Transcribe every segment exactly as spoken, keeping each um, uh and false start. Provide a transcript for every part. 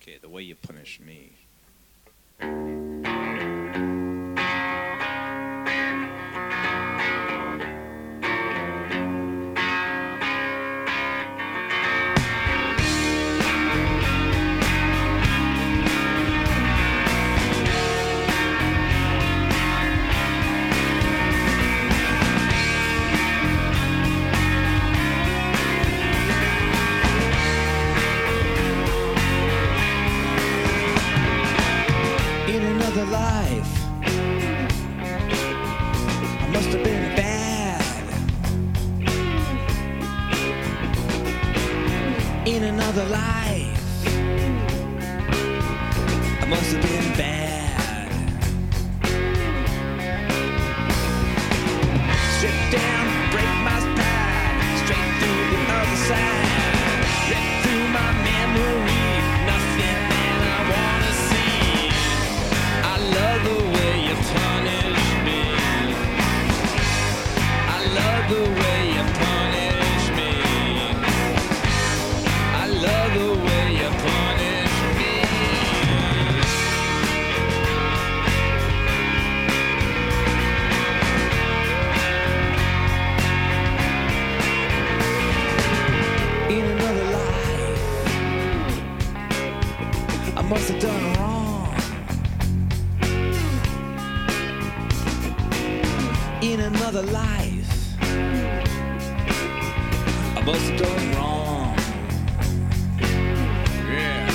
Okay, The Way You Punish Me. Life, I must have been bad. In another life, I must have been bad. Strip down, break my spine, straight through the other side, rip through my memory, nothing that I wanna see. I love the way you punish me. I love the way you punish me. I love the way you punish me. In another life, I must have done wrong. In another life, I must have done wrong. Yeah.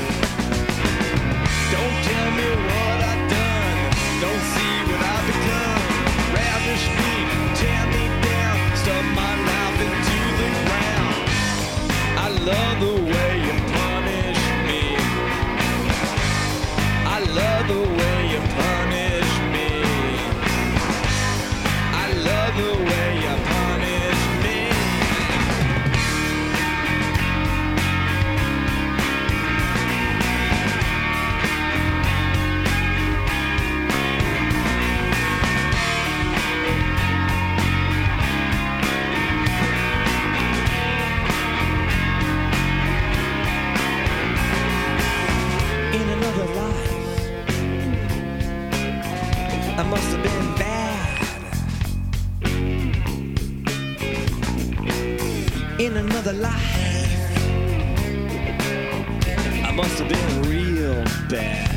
Don't tell me what I've done. Don't see what I've become. Ravish me, tear me down, stuff my life into the ground. I love the way you punish me. I love the way you punish me. I love the way you punish me. In another life, I must have been bad. In another life, I must have been real bad.